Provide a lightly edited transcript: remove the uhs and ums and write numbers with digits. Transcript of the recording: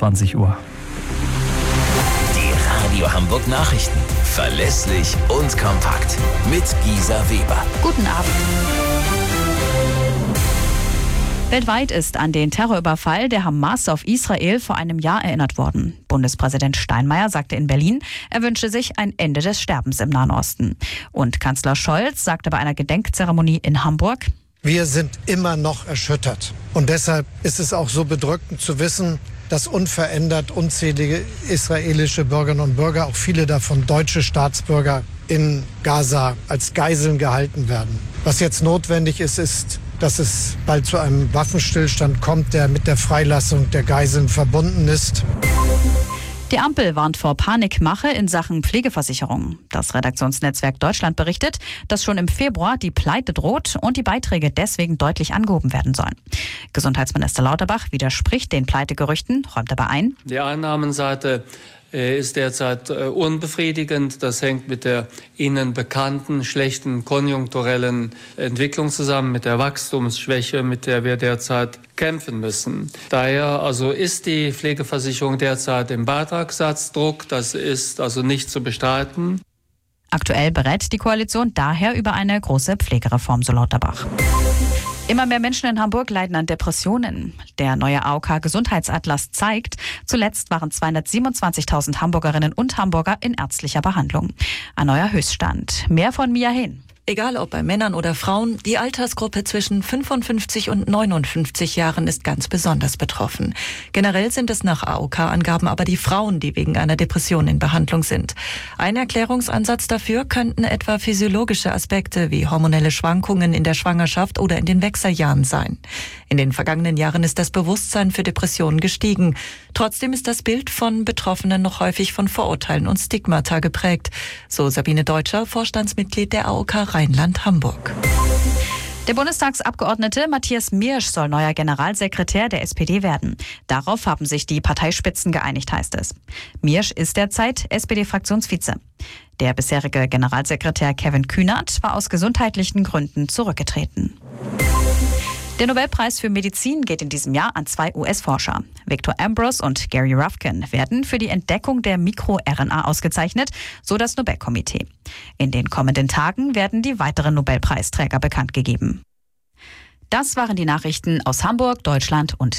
20 Uhr. Die Radio Hamburg Nachrichten. Verlässlich und kompakt. Mit Gisa Weber. Guten Abend. Weltweit ist an den Terrorüberfall der Hamas auf Israel vor einem Jahr erinnert worden. Bundespräsident Steinmeier sagte in Berlin, er wünsche sich ein Ende des Sterbens im Nahen Osten. Und Kanzler Scholz sagte bei einer Gedenkzeremonie in Hamburg: Wir sind immer noch erschüttert. Und deshalb ist es auch so bedrückend zu wissen, dass unverändert unzählige israelische Bürgerinnen und Bürger, auch viele davon deutsche Staatsbürger, in Gaza als Geiseln gehalten werden. Was jetzt notwendig ist, dass es bald zu einem Waffenstillstand kommt, der mit der Freilassung der Geiseln verbunden ist. Die Ampel warnt vor Panikmache in Sachen Pflegeversicherung. Das Redaktionsnetzwerk Deutschland berichtet, dass schon im Februar die Pleite droht und die Beiträge deswegen deutlich angehoben werden sollen. Gesundheitsminister Lauterbach widerspricht den Pleitegerüchten, räumt aber ein: Die Einnahmenseite ist derzeit unbefriedigend. Das hängt mit der Ihnen bekannten schlechten konjunkturellen Entwicklung zusammen, mit der Wachstumsschwäche, mit der wir derzeit kämpfen müssen. Daher ist die Pflegeversicherung derzeit im Beitragssatzdruck. Das ist nicht zu bestreiten. Aktuell berät die Koalition daher über eine große Pflegereform, so Lauterbach. Immer mehr Menschen in Hamburg leiden an Depressionen. Der neue AOK-Gesundheitsatlas zeigt, zuletzt waren 227.000 Hamburgerinnen und Hamburger in ärztlicher Behandlung. Ein neuer Höchststand. Mehr von Mia Hehn. Egal ob bei Männern oder Frauen, die Altersgruppe zwischen 55 und 59 Jahren ist ganz besonders betroffen. Generell sind es nach AOK-Angaben aber die Frauen, die wegen einer Depression in Behandlung sind. Ein Erklärungsansatz dafür könnten etwa physiologische Aspekte wie hormonelle Schwankungen in der Schwangerschaft oder in den Wechseljahren sein. In den vergangenen Jahren ist das Bewusstsein für Depressionen gestiegen. Trotzdem ist das Bild von Betroffenen noch häufig von Vorurteilen und Stigmata geprägt. So Sabine Deutscher, Vorstandsmitglied der AOK Rheinland-Hamburg. Der Bundestagsabgeordnete Matthias Miersch soll neuer Generalsekretär der SPD werden. Darauf haben sich die Parteispitzen geeinigt, heißt es. Miersch ist derzeit SPD-Fraktionsvize. Der bisherige Generalsekretär Kevin Kühnert war aus gesundheitlichen Gründen zurückgetreten. Der Nobelpreis für Medizin geht in diesem Jahr an 2 US-Forscher. Victor Ambros und Gary Ruvkun werden für die Entdeckung der MikroRNA ausgezeichnet, so das Nobelkomitee. In den kommenden Tagen werden die weiteren Nobelpreisträger bekannt gegeben. Das waren die Nachrichten aus Hamburg, Deutschland und